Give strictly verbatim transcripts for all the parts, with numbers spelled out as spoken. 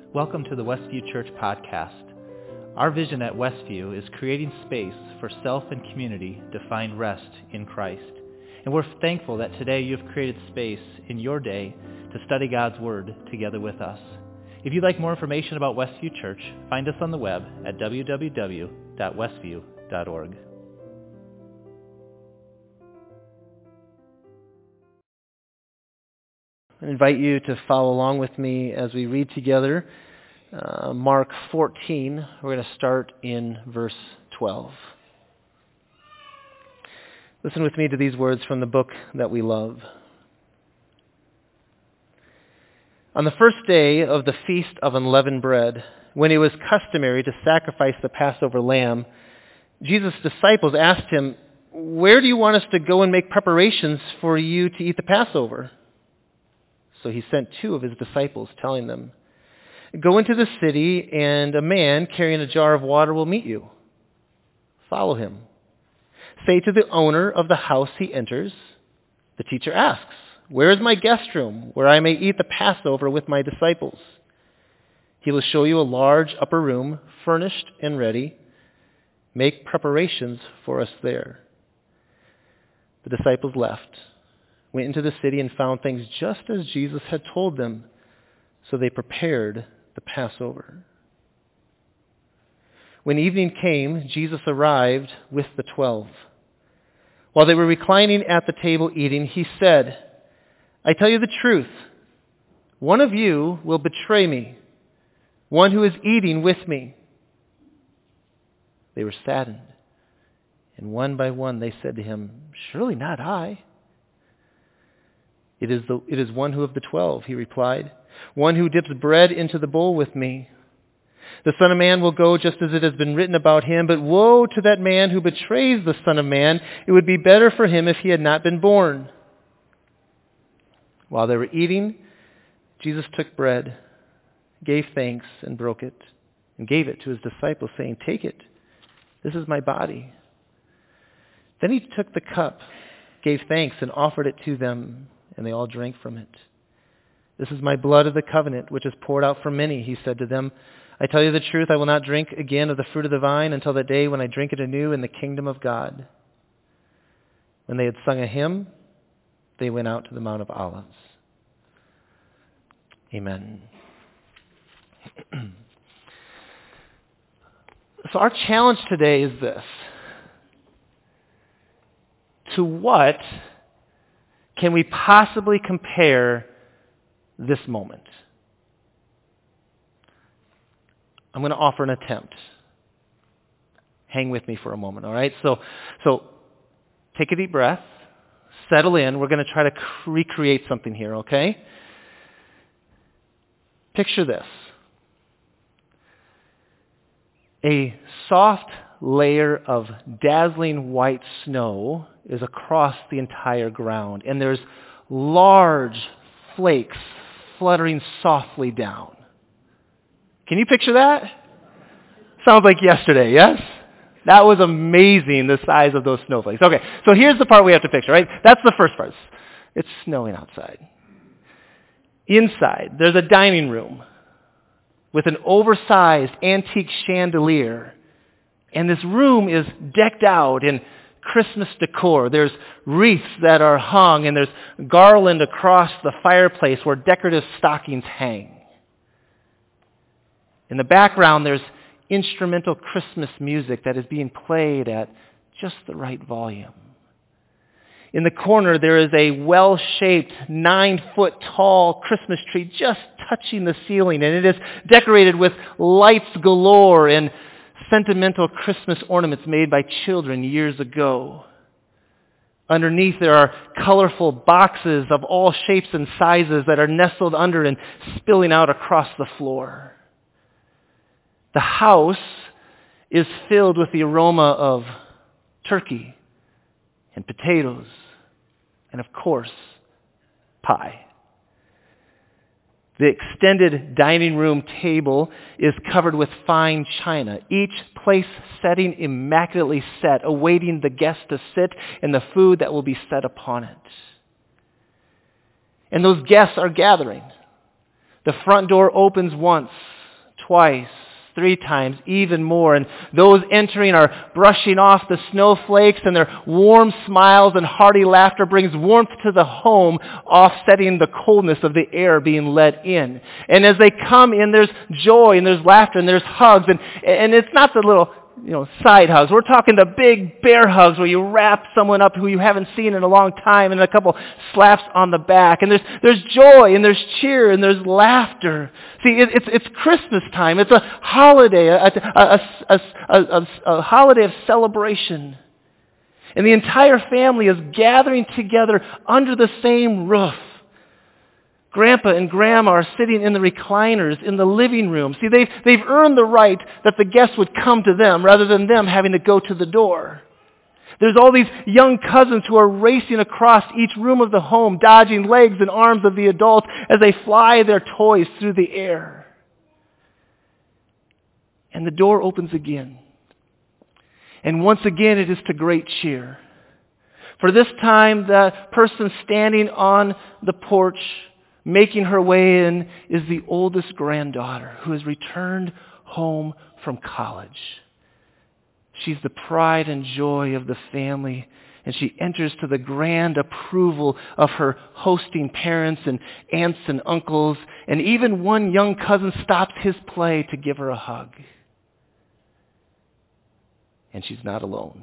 Welcome to the Westview Church podcast. Our vision at Westview is creating space for self and community to find rest in Christ. And we're thankful that today you've created space in your day to study God's Word together with us. If you'd like more information about Westview Church, find us on the web at w w w dot westview dot org. I invite you to follow along with me as we read together uh, Mark fourteen. We're going to start in verse twelve. Listen with me to these words from the book that we love. On the first day of the Feast of Unleavened Bread, when it was customary to sacrifice the Passover lamb, Jesus' disciples asked him, "Where do you want us to go and make preparations for you to eat the Passover?" So he sent two of his disciples, telling them, "Go into the city, and a man carrying a jar of water will meet you. Follow him. Say to the owner of the house he enters, 'The teacher asks, where is my guest room, where I may eat the Passover with my disciples?' He will show you a large upper room, furnished and ready. Make preparations for us there." The disciples left, went into the city, and found things just as Jesus had told them. So they prepared the Passover. When evening came, Jesus arrived with the twelve. While they were reclining at the table eating, he said, "I tell you the truth, one of you will betray me, one who is eating with me." They were saddened, and one by one they said to him, "Surely not I." It is, the, it is one who of the twelve," he replied, "one who dips bread into the bowl with me. The Son of Man will go just as it has been written about him, but woe to that man who betrays the Son of Man. It would be better for him if he had not been born." While they were eating, Jesus took bread, gave thanks, and broke it, and gave it to his disciples, saying, "Take it. This is my body." Then he took the cup, gave thanks, and offered it to them, and they all drank from it. "This is my blood of the covenant, which is poured out for many," he said to them. "I tell you the truth, I will not drink again of the fruit of the vine until the day when I drink it anew in the kingdom of God." When they had sung a hymn, they went out to the Mount of Olives. Amen. So our challenge today is this. To what can we possibly compare this moment? I'm going to offer an attempt. Hang with me for a moment, all right? So, so take a deep breath. Settle in. We're going to try to recreate something here, okay? Picture this. A soft layer of dazzling white snow is across the entire ground, and there's large flakes fluttering softly down. Can you picture that? Sounds like yesterday, yes? That was amazing, the size of those snowflakes. Okay, so here's the part we have to picture, right? That's the first part. It's snowing outside. Inside, there's a dining room with an oversized antique chandelier. And this room is decked out in Christmas decor. There's wreaths that are hung, and there's garland across the fireplace where decorative stockings hang. In the background, there's instrumental Christmas music that is being played at just the right volume. In the corner, there is a well-shaped, nine-foot-tall Christmas tree just touching the ceiling, and it is decorated with lights galore and sentimental Christmas ornaments made by children years ago. Underneath, there are colorful boxes of all shapes and sizes that are nestled under and spilling out across the floor. The house is filled with the aroma of turkey and potatoes and, of course, pie. The extended dining room table is covered with fine china, each place setting immaculately set, awaiting the guest to sit and the food that will be set upon it. And those guests are gathering. The front door opens once, twice, three times, even more. And those entering are brushing off the snowflakes, and their warm smiles and hearty laughter brings warmth to the home, offsetting the coldness of the air being let in. And as they come in, there's joy and there's laughter and there's hugs. And, and it's not the little, you know, side hugs. We're talking the big bear hugs where you wrap someone up who you haven't seen in a long time and a couple slaps on the back. And there's there's joy and there's cheer and there's laughter. See, it, it's it's Christmas time. It's a holiday, a, a, a, a, a, a holiday of celebration. And the entire family is gathering together under the same roof. Grandpa and Grandma are sitting in the recliners in the living room. See, they've, they've earned the right that the guests would come to them rather than them having to go to the door. There's all these young cousins who are racing across each room of the home, dodging legs and arms of the adults as they fly their toys through the air. And the door opens again. And once again, it is to great cheer. For this time, the person standing on the porch making her way in is the oldest granddaughter who has returned home from college. She's the pride and joy of the family, and she enters to the grand approval of her hosting parents and aunts and uncles, and even one young cousin stops his play to give her a hug. And she's not alone.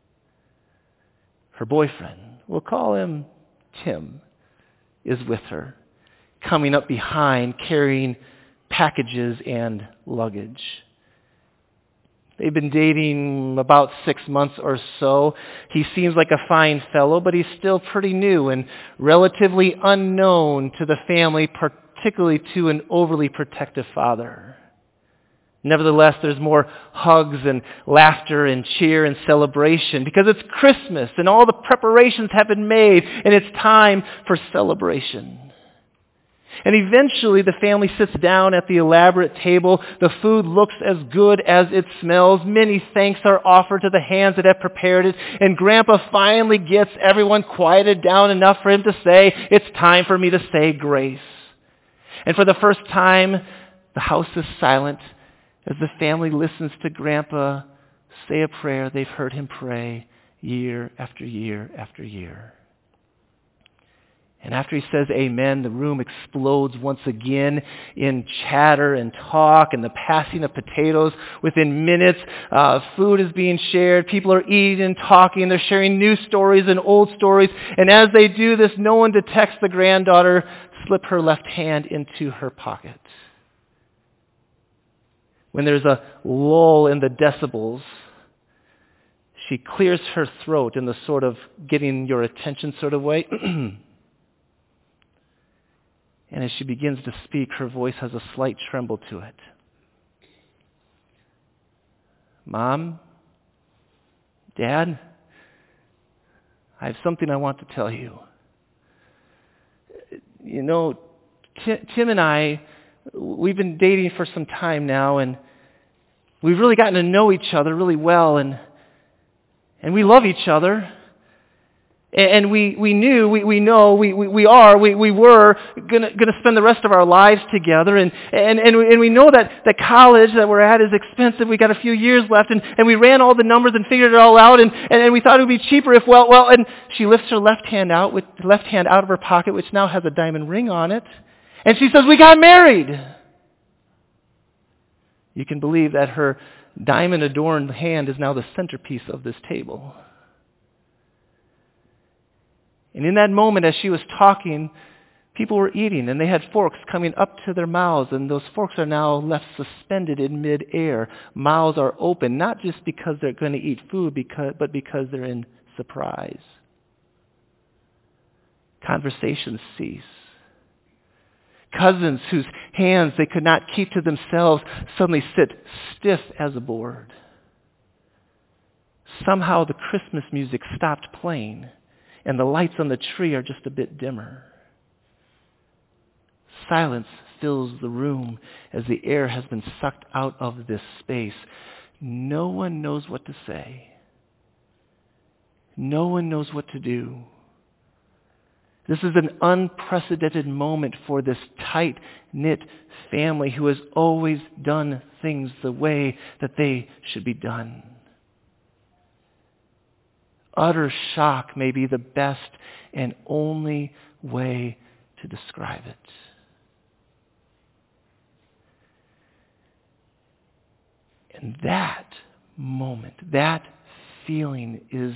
Her boyfriend, we'll call him Tim, is with her, coming up behind, carrying packages and luggage. They've been dating about six months or so. He seems like a fine fellow, but he's still pretty new and relatively unknown to the family, particularly to an overly protective father. Nevertheless, there's more hugs and laughter and cheer and celebration because it's Christmas and all the preparations have been made and it's time for celebration. And eventually the family sits down at the elaborate table. The food looks as good as it smells. Many thanks are offered to the hands that have prepared it. And Grandpa finally gets everyone quieted down enough for him to say, "It's time for me to say grace." And for the first time, the house is silent as the family listens to Grandpa say a prayer they've heard him pray year after year after year. And after he says amen, the room explodes once again in chatter and talk and the passing of potatoes. Within minutes, uh, food is being shared. People are eating and talking. They're sharing new stories and old stories. And as they do this, no one detects the granddaughter slip her left hand into her pocket. When there's a lull in the decibels, she clears her throat in the sort of getting your attention sort of way. And as she begins to speak, her voice has a slight tremble to it. "Mom, Dad, I have something I want to tell you. You know, Tim and I, we've been dating for some time now, and we've really gotten to know each other really well, and and we love each other. And we, we knew, we, we know, we, we, we are, we, we were going to spend the rest of our lives together. And, and, and, we, and we know that the college that we're at is expensive. We got a few years left. And, and we ran all the numbers and figured it all out. And, and, and we thought it would be cheaper if, well, well, and she lifts her left hand out, with the left hand out of her pocket, which now has a diamond ring on it. And she says, "We got married." You can believe that her diamond-adorned hand is now the centerpiece of this table. And in that moment, as she was talking, people were eating, and they had forks coming up to their mouths, and those forks are now left suspended in midair. Mouths are open, not just because they're going to eat food, because, but because they're in surprise. Conversations cease. Cousins whose hands they could not keep to themselves suddenly sit stiff as a board. Somehow the Christmas music stopped playing, and the lights on the tree are just a bit dimmer. Silence fills the room as the air has been sucked out of this space. No one knows what to say. No one knows what to do. This is an unprecedented moment for this tight-knit family who has always done things the way that they should be done. Utter shock may be the best and only way to describe it. And that moment, that feeling is,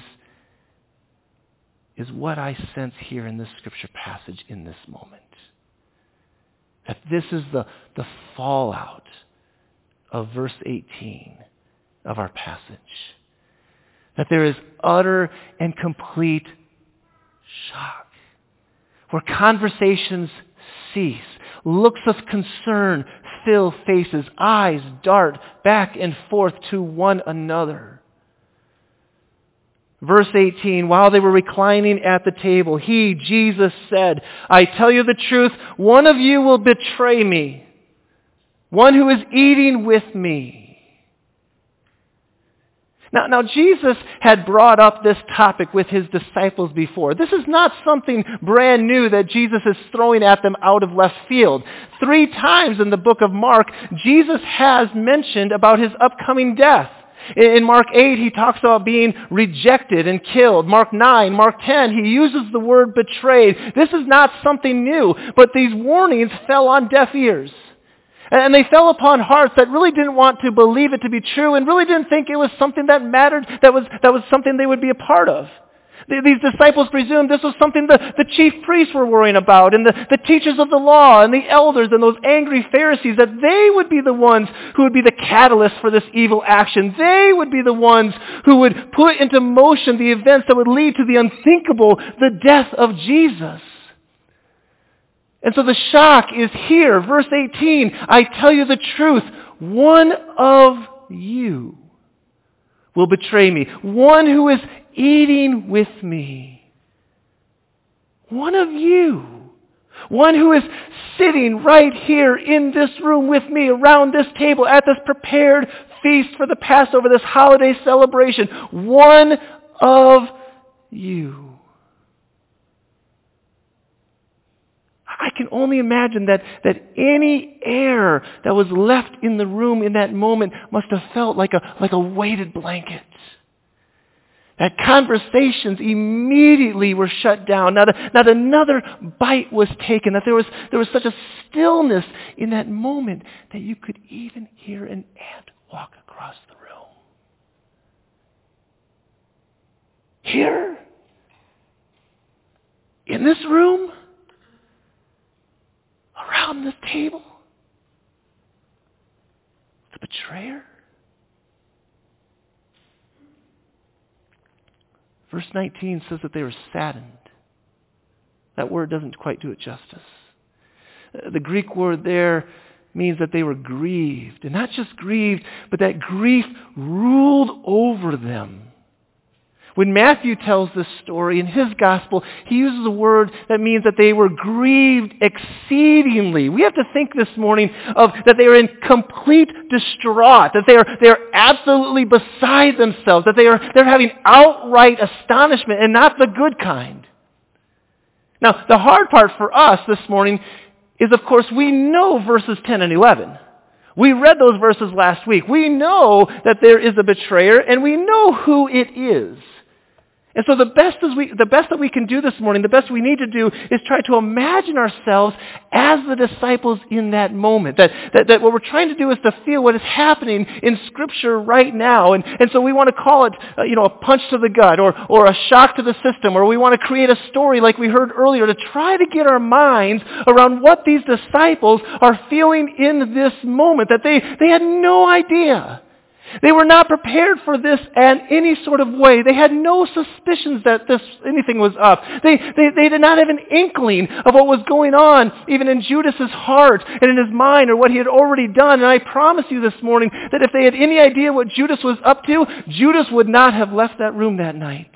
is what I sense here in this scripture passage in this moment. That this is the, the fallout of verse eighteen of our passage. That there is utter and complete shock, where conversations cease, looks of concern fill faces, eyes dart back and forth to one another. Verse eighteen, while they were reclining at the table, he, Jesus, said, I tell you the truth, one of you will betray me, one who is eating with me. Now, now, Jesus had brought up this topic with his disciples before. This is not something brand new that Jesus is throwing at them out of left field. Three times in the book of Mark, Jesus has mentioned about his upcoming death. In Mark eight, he talks about being rejected and killed. Mark nine, Mark ten, he uses the word betrayed. This is not something new, but these warnings fell on deaf ears. And they fell upon hearts that really didn't want to believe it to be true and really didn't think it was something that mattered, that was, that was something they would be a part of. These disciples presumed this was something the, the chief priests were worrying about, and the, the teachers of the law and the elders and those angry Pharisees, that they would be the ones who would be the catalyst for this evil action. They would be the ones who would put into motion the events that would lead to the unthinkable, the death of Jesus. And so the shock is here. Verse eighteen, I tell you the truth, one of you will betray me. One who is eating with me. One of you. One who is sitting right here in this room with me around this table at this prepared feast for the Passover, this holiday celebration. One of you. I can only imagine that, that any air that was left in the room in that moment must have felt like a, like a weighted blanket. That conversations immediately were shut down. Not, a, not another bite was taken. That there was, there was such a stillness in that moment that you could even hear an ant walk across the room. Here, in this room, around this table, the betrayer. Verse nineteen says that they were saddened. That word doesn't quite do it justice. The Greek word there means that they were grieved. And not just grieved, but that grief ruled over them. When Matthew tells this story in his gospel, he uses a word that means that they were grieved exceedingly. We have to think this morning of that they are in complete distraught, that they are they are absolutely beside themselves, that they are they're having outright astonishment and not the good kind. Now, the hard part for us this morning is, of course, we know verses ten and eleven. We read those verses last week. We know that there is a betrayer, and we know who it is. And so the best is we, the best that we can do this morning, the best we need to do is try to imagine ourselves as the disciples in that moment. That, that, that what we're trying to do is to feel what is happening in Scripture right now. And, and so we want to call it, uh, you know, a punch to the gut or, or a shock to the system, or we want to create a story like we heard earlier to try to get our minds around what these disciples are feeling in this moment, that they, they had no idea. They were not prepared for this in any sort of way. They had no suspicions that this anything was up. They, they, they did not have an inkling of what was going on, even in Judas's heart and in his mind, or what he had already done. And I promise you this morning that if they had any idea what Judas was up to, Judas would not have left that room that night.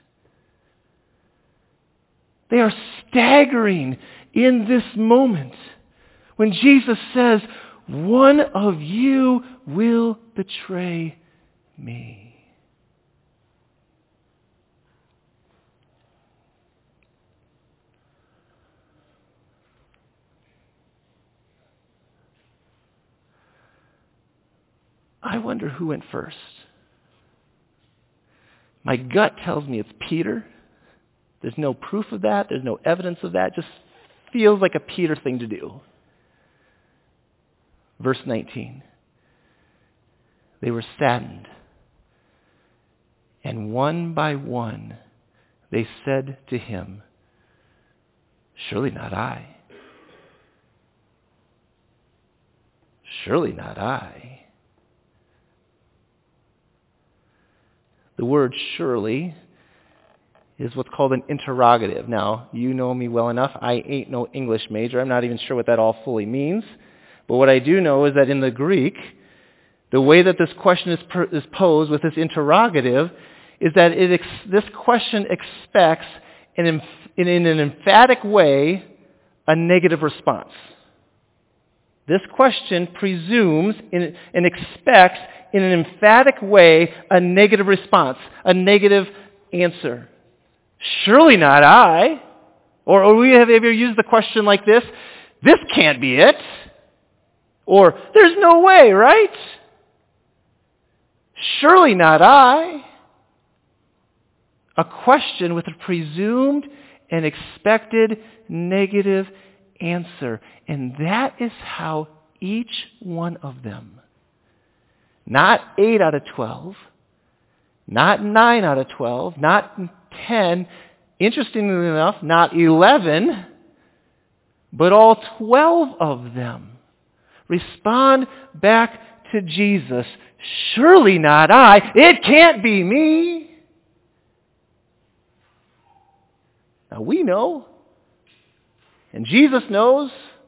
They are staggering in this moment when Jesus says, one of you will betray me. I wonder who went first. My gut tells me it's Peter. There's no proof of that. There's no evidence of that. It just feels like a Peter thing to do. Verse nineteen. They were saddened, and one by one they said to him, surely not I. Surely not I. The word surely is what's called an interrogative. Now, you know me well enough. I ain't no English major. I'm not even sure what that all fully means. But what I do know is that in the Greek, the way that this question is, per, is posed with this interrogative is that it ex, this question expects, in, in, in an emphatic way, a negative response. This question presumes in, and expects, in an emphatic way, a negative response, a negative answer. Surely not I. Or, or we have ever used the question like this, this can't be it. Or, there's no way, right? Surely not I. A question with a presumed and expected negative answer. And that is how each one of them, not eight out of twelve, not nine out of twelve, not ten, interestingly enough, not eleven, but all twelve of them respond back to Jesus. Surely not I. It can't be me. Now we know, and Jesus knows,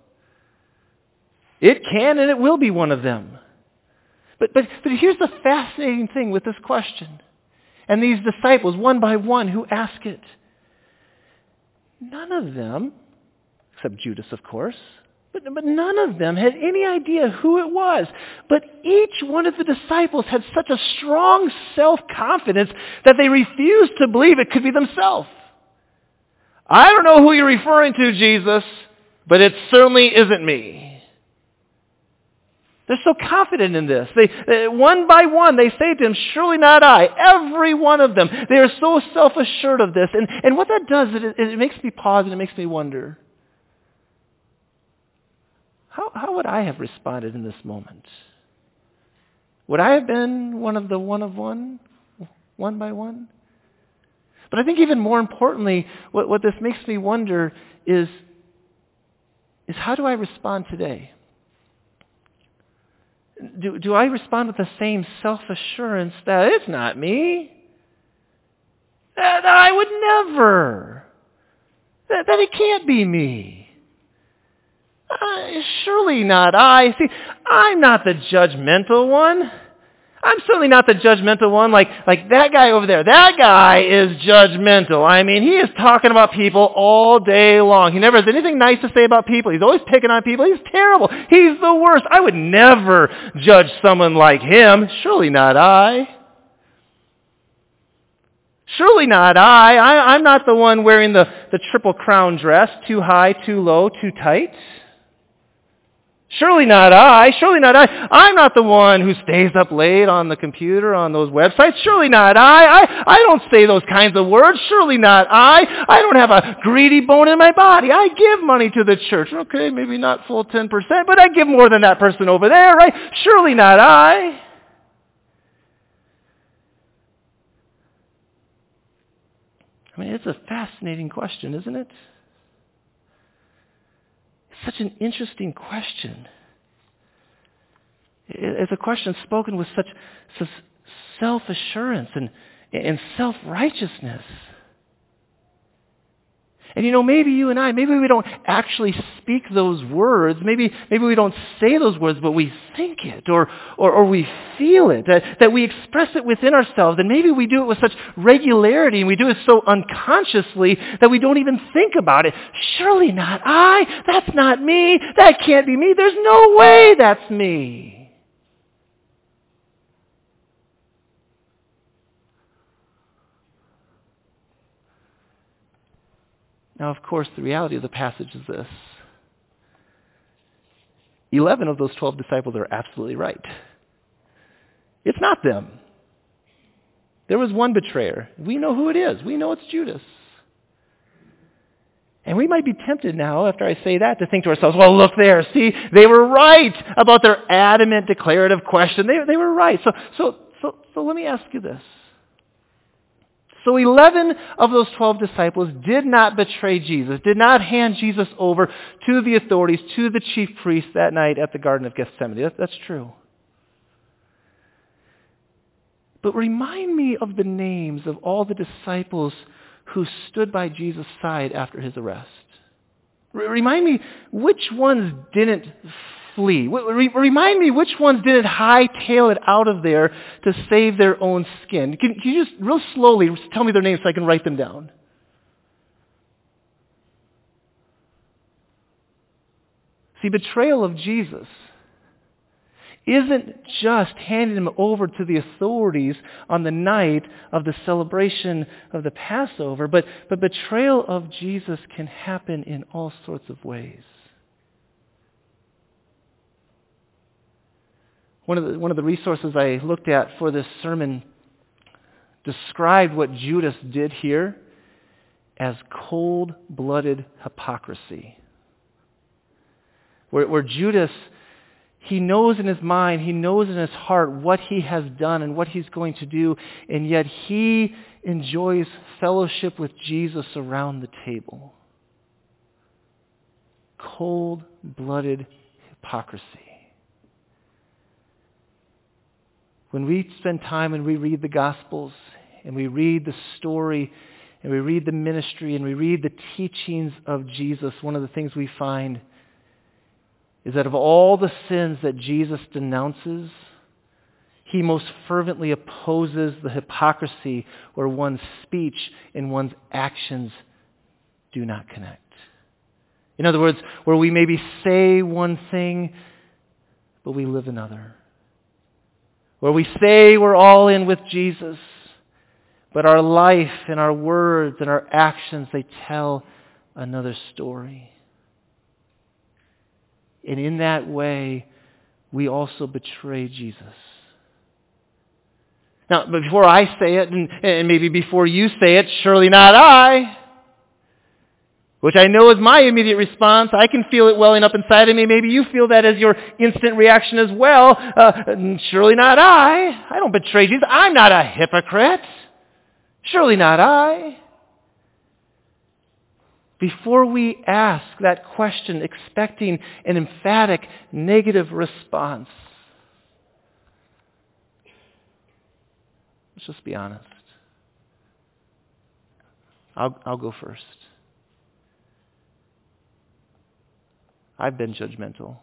it can and it will be one of them. But, but, but here's the fascinating thing with this question. And these disciples, one by one, who ask it. None of them, except Judas, of course, but, but none of them had any idea who it was. But each one of the disciples had such a strong self-confidence that they refused to believe it could be themselves. I don't know who you're referring to, Jesus, but it certainly isn't me. They're so confident in this. They, one by one, they say to him, surely not I. Every one of them. They are so self-assured of this. And, and what that does, it, it makes me pause and it makes me wonder, how, how would I have responded in this moment? Would I have been one of the one of one, one by one? But I think even more importantly, what, what this makes me wonder is, is how do I respond today? Do, do I respond with the same self-assurance that it's not me? That, that I would never. That, that it can't be me. Uh, surely not I. See, I'm not the judgmental one. I'm certainly not the judgmental one like, like that guy over there. That guy is judgmental. I mean, he is talking about people all day long. He never has anything nice to say about people. He's always picking on people. He's terrible. He's the worst. I would never judge someone like him. Surely not I. Surely not I. I I'm not the one wearing the, the triple crown dress, too high, too low, too tight. Surely not I. Surely not I. I'm not the one who stays up late on the computer on those websites. Surely not I. I. I don't say those kinds of words. Surely not I. I don't have a greedy bone in my body. I give money to the church. Okay, maybe not full ten percent, but I give more than that person over there, right? Surely not I. I mean, it's a fascinating question, isn't it? Such an interesting question. It's a question spoken with such, such self-assurance and, and self-righteousness. And you know, maybe you and I, maybe we don't actually speak those words. Maybe maybe we don't say those words, but we think it or or, or we feel it, that, that we express it within ourselves. And maybe we do it with such regularity and we do it so unconsciously that we don't even think about it. Surely not I. That's not me. That can't be me. There's no way that's me. Now, of course, the reality of the passage is this. Eleven of those twelve disciples are absolutely right. It's not them. There was one betrayer. We know who it is. We know it's Judas. And we might be tempted now, after I say that, to think to ourselves, well, look there. See, they were right about their adamant declarative question. They, they were right. So, so, so, so let me ask you this. So eleven of those twelve disciples did not betray Jesus, did not hand Jesus over to the authorities, to the chief priests that night at the Garden of Gethsemane. That, that's true. But remind me of the names of all the disciples who stood by Jesus' side after his arrest. R- remind me which ones didn't flee. W- remind me which ones didn't hightail it out of there to save their own skin. Can, can you just real slowly tell me their names so I can write them down? See, betrayal of Jesus isn't just handing him over to the authorities on the night of the celebration of the Passover, but, but betrayal of Jesus can happen in all sorts of ways. One of the, one of the resources I looked at for this sermon described what Judas did here as cold-blooded hypocrisy. Where, where Judas, he knows in his mind, he knows in his heart what he has done and what he's going to do, and yet he enjoys fellowship with Jesus around the table. Cold-blooded hypocrisy. When we spend time and we read the Gospels, and we read the story, and we read the ministry, and we read the teachings of Jesus, one of the things we find is that of all the sins that Jesus denounces, he most fervently opposes the hypocrisy where one's speech and one's actions do not connect. In other words, where we maybe say one thing, but we live another. Where we say we're all in with Jesus, but our life and our words and our actions, they tell another story. And in that way, we also betray Jesus. Now, but before I say it, and, and maybe before you say it, surely not I, which I know is my immediate response. I can feel it welling up inside of me. Maybe you feel that as your instant reaction as well. Uh, surely not I. I don't betray Jesus. I'm not a hypocrite. Surely not I. Before we ask that question, expecting an emphatic negative response, let's just be honest. I'll, I'll go first. I've been judgmental.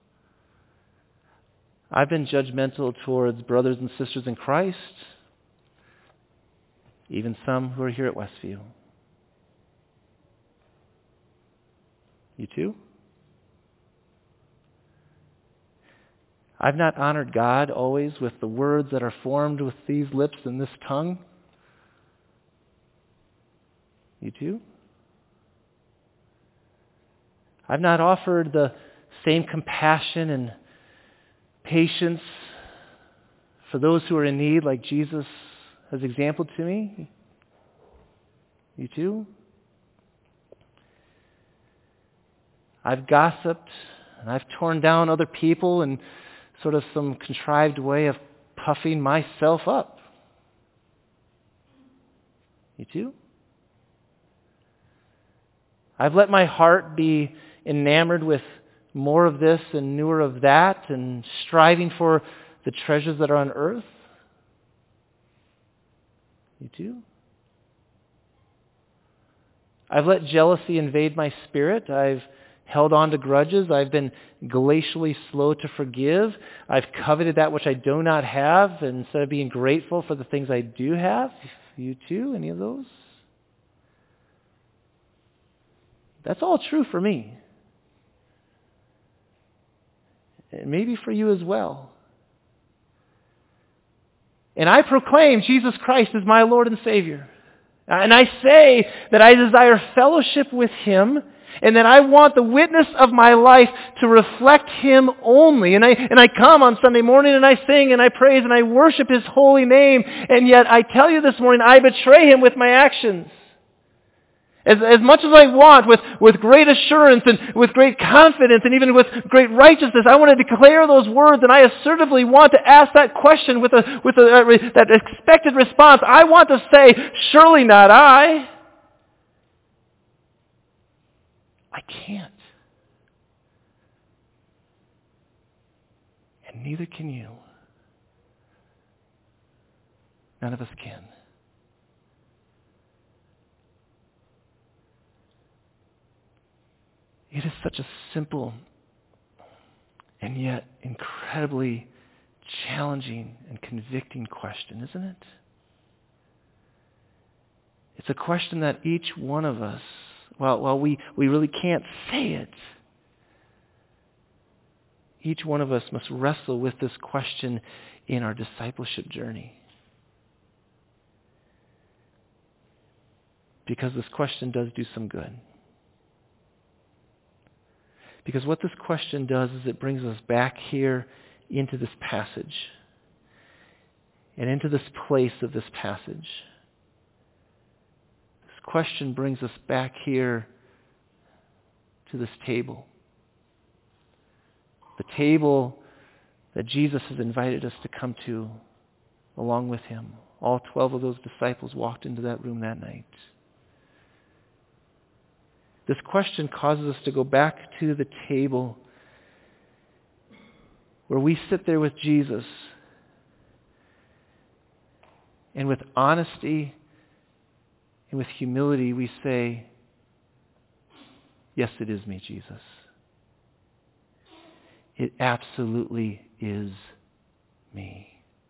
I've been judgmental towards brothers and sisters in Christ, even some who are here at Westview. You too? I've not honored God always with the words that are formed with these lips and this tongue. You too? I've not offered the same compassion and patience for those who are in need like Jesus has exampled to me. You too? I've gossiped and I've torn down other people in sort of some contrived way of puffing myself up. You too? I've let my heart be enamored with more of this and newer of that and striving for the treasures that are on earth. You too? I've let jealousy invade my spirit. I've held on to grudges. I've been glacially slow to forgive. I've coveted that which I do not have instead of being grateful for the things I do have. You too? Any of those? That's all true for me. And maybe for you as well. And I proclaim Jesus Christ as my Lord and Savior. And I say that I desire fellowship with Him And that I want the witness of my life to reflect Him only. And I, and I come on Sunday morning and I sing and I praise and I worship His holy name. And yet I tell you this morning, I betray Him with my actions. As, as much as I want, with, with great assurance and with great confidence and even with great righteousness, I want to declare those words, and I assertively want to ask that question with, a, with a, uh, that expected response. I want to say, surely not I. I can't. And neither can you. None of us can. It is such a simple and yet incredibly challenging and convicting question, isn't it? It's a question that each one of us, while, while we, we really can't say it, each one of us must wrestle with this question in our discipleship journey. Because this question does do some good. Because what this question does is it brings us back here into this passage and into this place of this passage. This question brings us back here to this table. The table that Jesus has invited us to come to along with Him. All twelve of those disciples walked into that room that night. This question causes us to go back to the table where we sit there with Jesus and with honesty and with humility we say, yes, it is me, Jesus. It absolutely is me.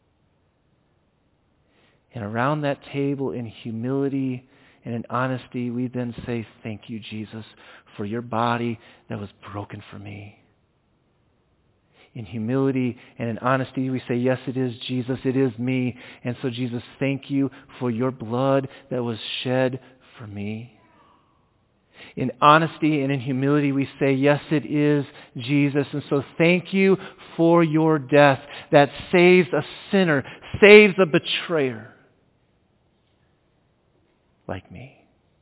And around that table in humility and in honesty, we then say, thank you, Jesus, for your body that was broken for me. In humility and in honesty, we say, yes, it is Jesus, it is me. And so, Jesus, thank you for your blood that was shed for me. In honesty and in humility, we say, yes, it is Jesus. And so thank you for your death that saves a sinner, saves a betrayer like me.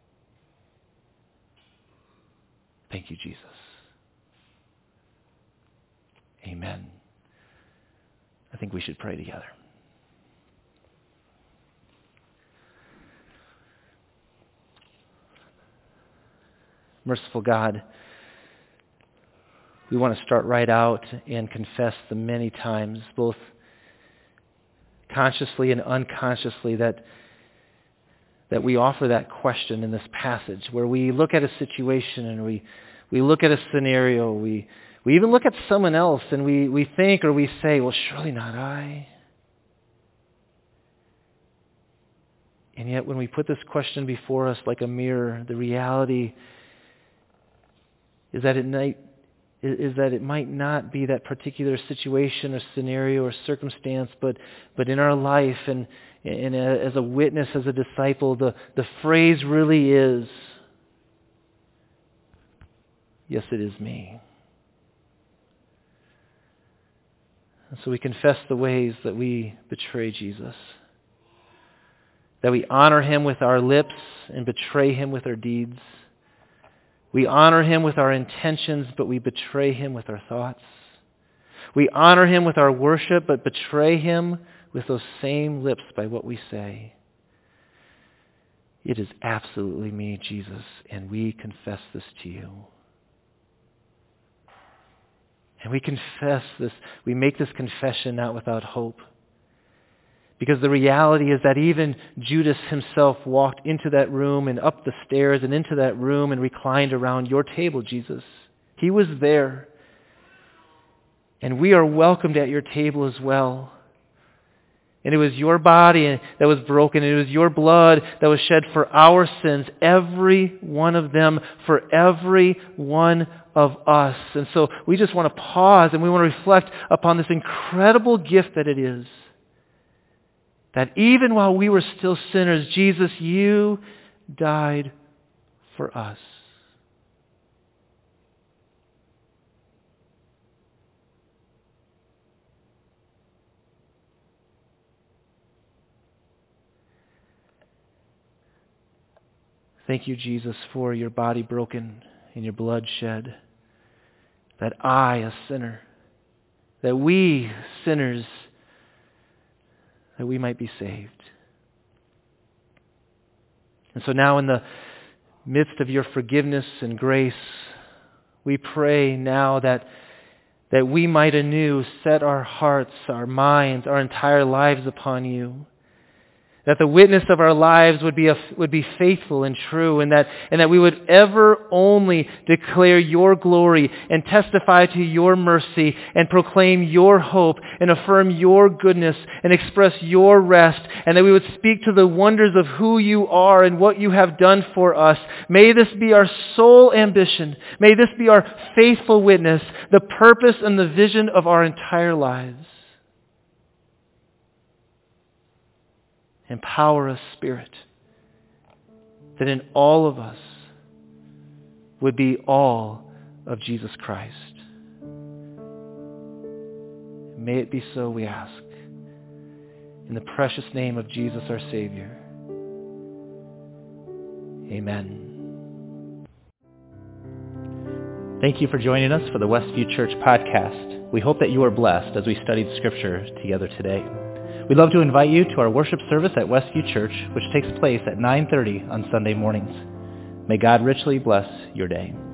Thank you, Jesus. Amen. I think we should pray together. Merciful God, we want to start right out and confess the many times, both consciously and unconsciously, that that we offer that question in this passage, where we look at a situation and we, we look at a scenario, we, we even look at someone else and we, we think or we say, well, surely not I. And yet when we put this question before us like a mirror, the reality is that it might, is that it might not be that particular situation or scenario or circumstance, but, but in our life and, and as a witness, as a disciple, the, the phrase really is, yes, it is me. And so we confess the ways that we betray Jesus, that we honor Him with our lips and betray Him with our deeds. We honor Him with our intentions, but we betray Him with our thoughts. We honor Him with our worship, but betray Him with those same lips by what we say. It is absolutely me, Jesus, and we confess this to you. And we confess this, we make this confession not without hope. Because the reality is that even Judas himself walked into that room and up the stairs and into that room and reclined around your table, Jesus. He was there. And we are welcomed at your table as well. And it was your body that was broken. It was your blood that was shed for our sins, every one of them, for every one of us. And so we just want to pause and we want to reflect upon this incredible gift that it is. That even while we were still sinners, Jesus, you died for us. Thank you, Jesus, for your body broken and your blood shed, that I, a sinner, that we, sinners, that we might be saved. And so now in the midst of your forgiveness and grace, we pray now that, that we might anew set our hearts, our minds, our entire lives upon you. That the witness of our lives would be a, would be faithful and true, and that and that we would ever only declare your glory and testify to your mercy and proclaim your hope and affirm your goodness and express your rest, and that we would speak to the wonders of who you are and what you have done for us. May this be our sole ambition. May this be our faithful witness, the purpose and the vision of our entire lives. Empower us, Spirit, that in all of us would be all of Jesus Christ. May it be so, we ask. In the precious name of Jesus, our Savior. Amen. Thank you for joining us for the Westview Church podcast. We hope that you are blessed as we studied Scripture together today. We'd love to invite you to our worship service at Westview Church, which takes place at nine thirty on Sunday mornings. May God richly bless your day.